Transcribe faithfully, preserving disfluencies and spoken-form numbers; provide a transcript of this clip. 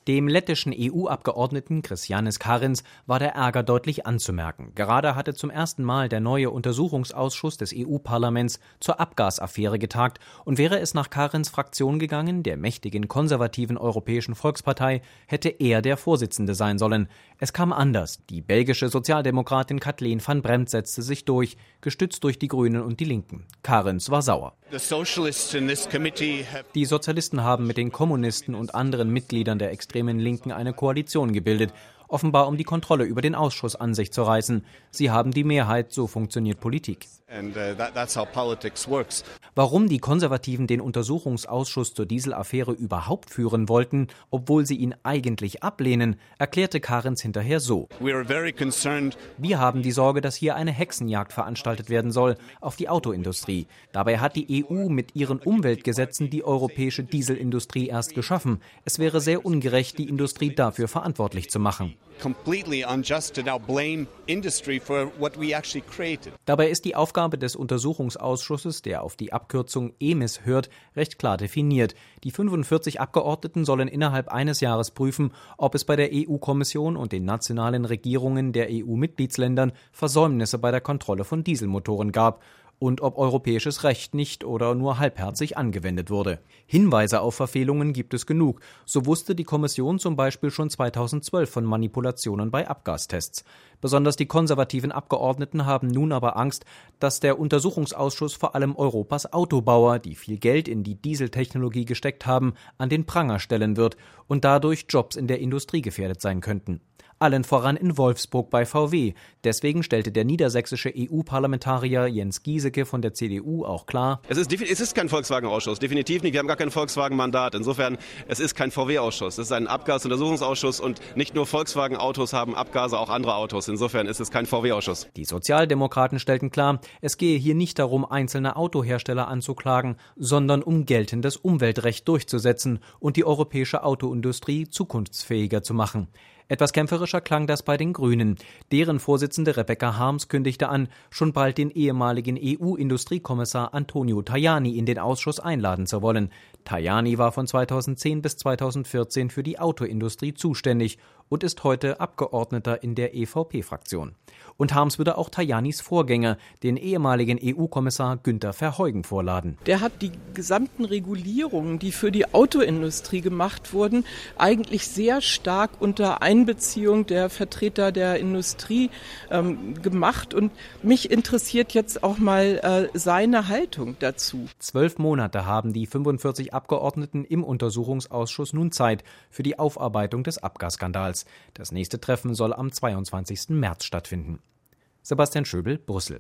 Dem lettischen E U-Abgeordneten Krišjānis Kariņš war der Ärger deutlich anzumerken. Gerade hatte zum ersten Mal der neue Untersuchungsausschuss des E U-Parlaments zur Abgasaffäre getagt und wäre es nach Kariņšs Fraktion gegangen, der mächtigen konservativen Europäischen Volkspartei, hätte er der Vorsitzende sein sollen. Es kam anders. Die belgische Sozialdemokratin Kathleen van Brempt setzte sich durch, gestützt durch die Grünen und die Linken. Kariņš war sauer. Die Sozialisten haben mit den Kommunisten und anderen Mitgliedern der extremen Linken eine Koalition gebildet, offenbar um die Kontrolle über den Ausschuss an sich zu reißen. Sie haben die Mehrheit, so funktioniert Politik. And, uh, that, that's how politics works. Warum die Konservativen den Untersuchungsausschuss zur Dieselaffäre überhaupt führen wollten, obwohl sie ihn eigentlich ablehnen, erklärte Kariņš hinterher so. We are very concerned. Wir haben die Sorge, dass hier eine Hexenjagd veranstaltet werden soll auf die Autoindustrie. Dabei hat die E U mit ihren Umweltgesetzen die europäische Dieselindustrie erst geschaffen. Es wäre sehr ungerecht, die Industrie dafür verantwortlich zu machen. Completely unjust to now blame industry for what we actually created. Dabei ist die Aufgabe des Untersuchungsausschusses, der auf die Abkürzung E M I S hört, recht klar definiert. Die fünfundvierzig Abgeordneten sollen innerhalb eines Jahres prüfen, ob es bei der E U-Kommission und den nationalen Regierungen der E U-Mitgliedsländern Versäumnisse bei der Kontrolle von Dieselmotoren gab und ob europäisches Recht nicht oder nur halbherzig angewendet wurde. Hinweise auf Verfehlungen gibt es genug. So wusste die Kommission zum Beispiel schon zweitausendzwölf von Manipulationen bei Abgastests. Besonders die konservativen Abgeordneten haben nun aber Angst, dass der Untersuchungsausschuss vor allem Europas Autobauer, die viel Geld in die Dieseltechnologie gesteckt haben, an den Pranger stellen wird und dadurch Jobs in der Industrie gefährdet sein könnten. Allen voran in Wolfsburg bei V W. Deswegen stellte der niedersächsische E U-Parlamentarier Jens Gieseke von der C D U auch klar: Es ist, es ist kein Volkswagen-Ausschuss, definitiv nicht. Wir haben gar kein Volkswagen-Mandat. Insofern, es ist kein V W-Ausschuss. Es ist ein Abgasuntersuchungsausschuss und nicht nur Volkswagen-Autos haben Abgase, auch andere Autos. Insofern ist es kein V W-Ausschuss. Die Sozialdemokraten stellten klar, es gehe hier nicht darum, einzelne Autohersteller anzuklagen, sondern um geltendes Umweltrecht durchzusetzen und die europäische Autoindustrie zukunftsfähiger zu machen. Etwas kämpferischer klang das bei den Grünen. Deren Vorsitzende Rebecca Harms kündigte an, schon bald den ehemaligen E U-Industriekommissar Antonio Tajani in den Ausschuss einladen zu wollen. Tajani war von zweitausendzehn bis zweitausendvierzehn für die Autoindustrie zuständig und ist heute Abgeordneter in der E V P-Fraktion. Und Harms würde auch Tajanis Vorgänger, den ehemaligen E U-Kommissar Günther Verheugen, vorladen. Der hat die gesamten Regulierungen, die für die Autoindustrie gemacht wurden, eigentlich sehr stark unter Einbeziehung der Vertreter der Industrie ähm, gemacht. Und mich interessiert jetzt auch mal äh, seine Haltung dazu. Zwölf Monate haben die fünfundvierzig Abgeordneten im Untersuchungsausschuss nun Zeit für die Aufarbeitung des Abgasskandals. Das nächste Treffen soll am zweiundzwanzigsten März stattfinden. Sebastian Schöbel, Brüssel.